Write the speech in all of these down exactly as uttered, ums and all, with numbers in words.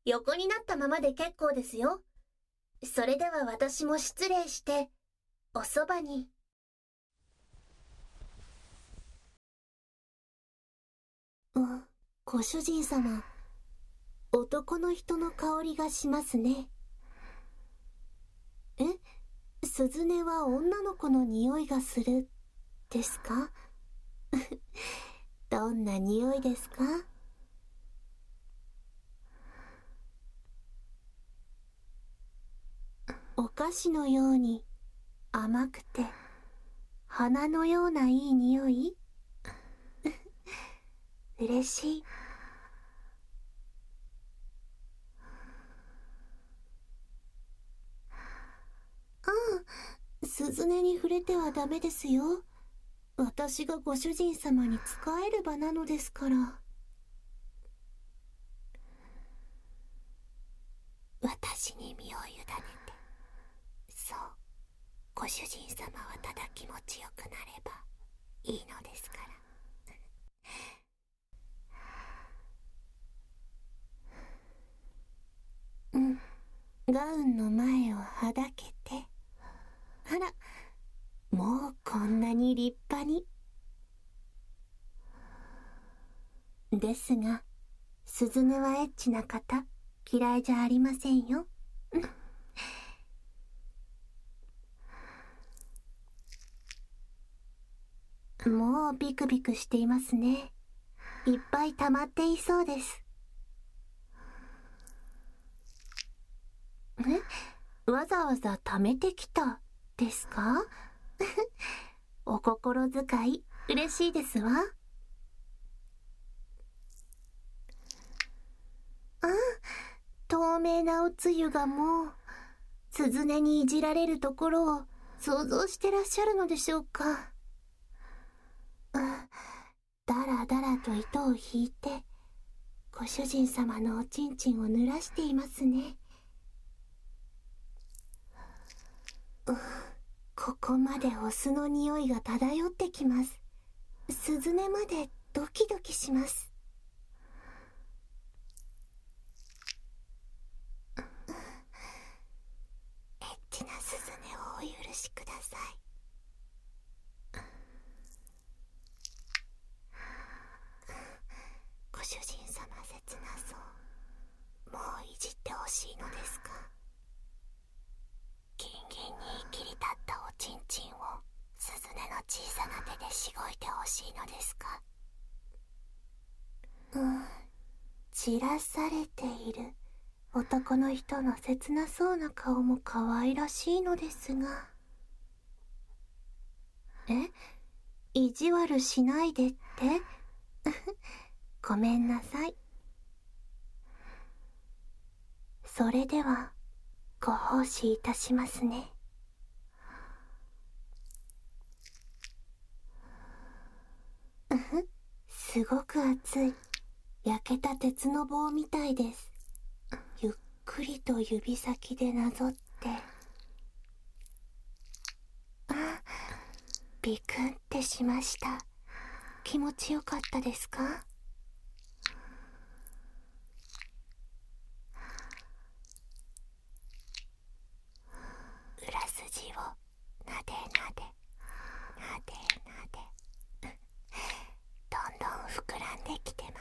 横になったままで結構ですよ。それでは私も失礼して、おそばに。 うん、ご主人様、男の人の香りがしますね。え、鈴音は女の子の匂いがする、ですか？どんな匂いですか？お菓子のように甘くて花のようないい匂い？嬉しい。うん、鈴音に触れてはダメですよ。私がご主人様に仕える場なのですから。私に身を委ねて。そう、ご主人様はただ気持ちよくなればいいのですから。うん、ガウンの前をはだけて。あら、もうこんなに立派に。ですが、鈴音はエッチな方、嫌いじゃありませんよ。もうビクビクしていますね。いっぱい溜まっていそうです。え、わざわざ溜めてきたですか？お心遣い嬉しいですわ。あ、透明なおつゆがもう鈴音にいじられるところを想像してらっしゃるのでしょうか。うん、だらだらと糸を引いてご主人様のおちんちんを濡らしていますね。うん、ここまでお酢の匂いが漂ってきます。鈴音までドキドキします。エッチな鈴音をお許しください。ご主人様切なそう。もういじってほしいのですか？ギンギンに切り立ったおちんちんを鈴音の小さな手でしごいてほしいのですか？うん、散らされている男の人の切なそうな顔も可愛らしいのですが。え、意地悪しないでって？ごめんなさい。それではご奉仕いたしますね。うふ、すごく熱い。焼けた鉄の棒みたいです。ゆっくりと指先でなぞって。あ、ビクンってしました。気持ちよかったですか？裏筋をなでなでなでなでどんどん膨らんできてます。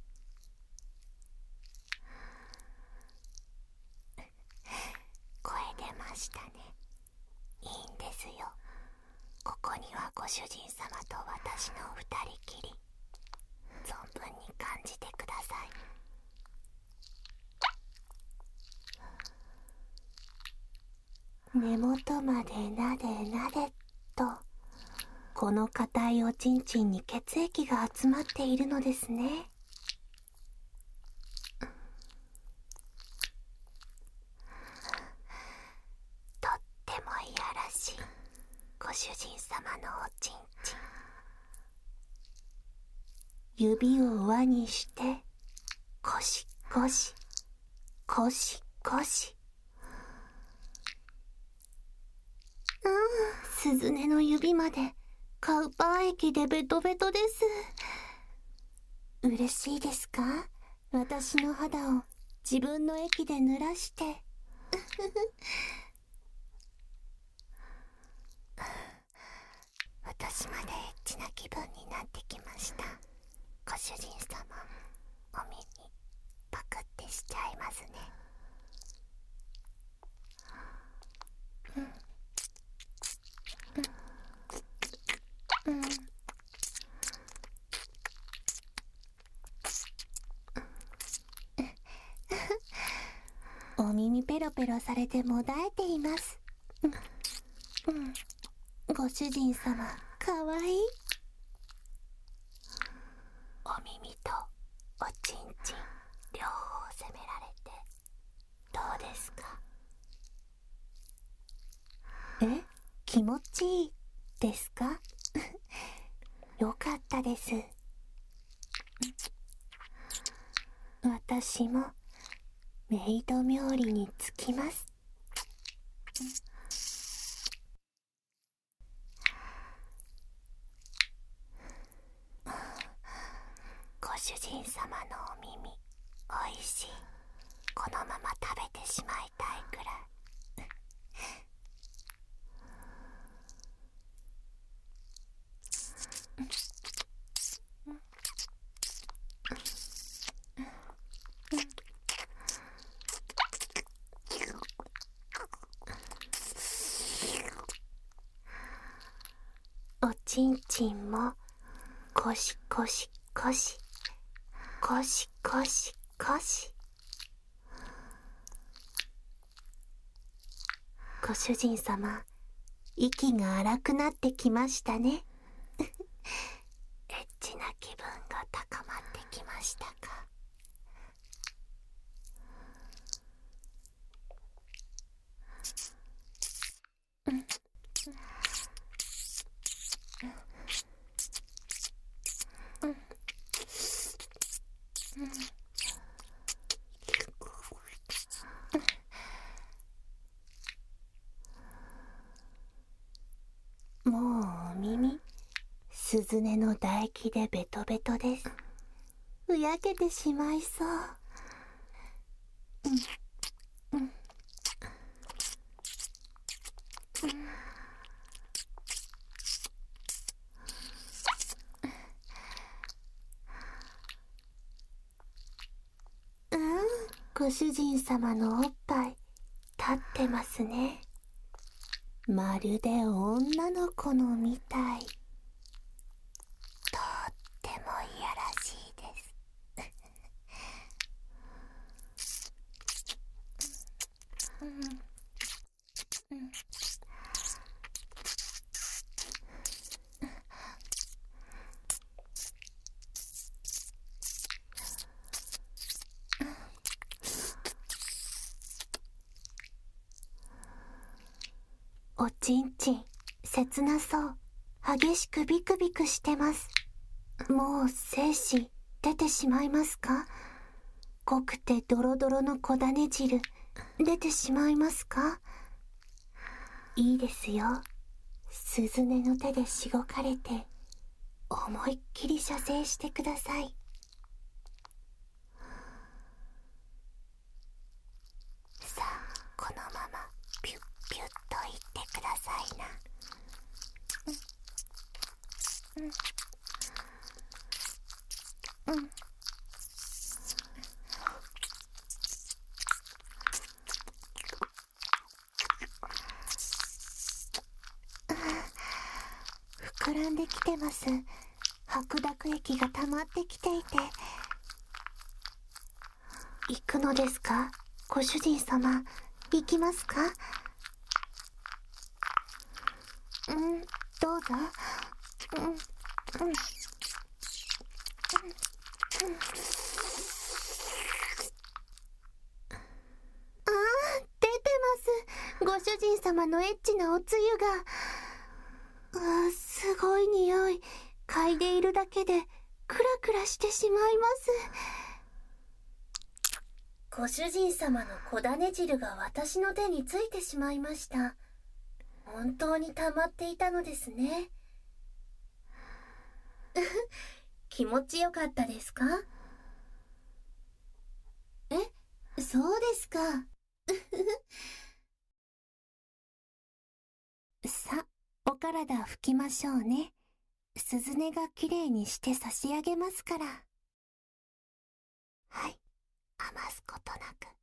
声出ましたね。いいんですよ。ここにはご主人様と私の二人きり。存分に感じてください。根元までなでなでっと。この硬いおちんちんに血液が集まっているのですね。とってもいやらしいご主人様のおちんちん。指を輪にしてゴシゴシゴシゴシ。うん、鈴音の指までカウパー液でベトベトです。嬉しいですか？私の肌を自分の液で濡らして。私までエッチな気分になってきました。ご主人様、お耳パクってしちゃいますね。うんうん、お耳ペロペロされてもだえています。うん、うん、ご主人様、かわいい。お耳とおちんちん両方責められてどうですか？え、気持ちいいですか？よかったです。私もメイド冥利につきます。ご主人様のお耳おいしい。このまま食べてしまいたいくらい。おちんちんもコシコシコシコシコシコシ。ご主人様、息が荒くなってきましたね。エッチな気分が高まってきましたか？うん、うん、うん、もうお耳、スズネの唾液でベトベトです。ふやけてしまいそう。うん、うん、うん、ご主人様のおっぱい立ってますね。まるで女の子のみたい。とってもいやらしいです。うん、うん、おちんちん、切なそう。激しくビクビクしてます。もう精子出てしまいますか？濃くてドロドロの小種汁出てしまいますか？いいですよ。スズネの手でしごかれて思いっきり射精してください。さあ、このままピュッピュッといってくださいな。うん、うん、うん、膨らんできてます。白濁液が溜まってきていて。行くのですか？ご主人様、行きますか？うん、どうぞ。うん、うん、うん、うん、あー、出てます。ご主人様のエッチなおつゆが。うわ、すごい匂い。嗅いでいるだけでクラクラしてしまいます。 ご主人様の小種汁が私の手についてしまいました。本当に溜まっていたのですね。気持ちよかったですか？え、 そうですか。さ、お体拭きましょうね。鈴音がきれいにして差し上げますから。はい、余すことなく。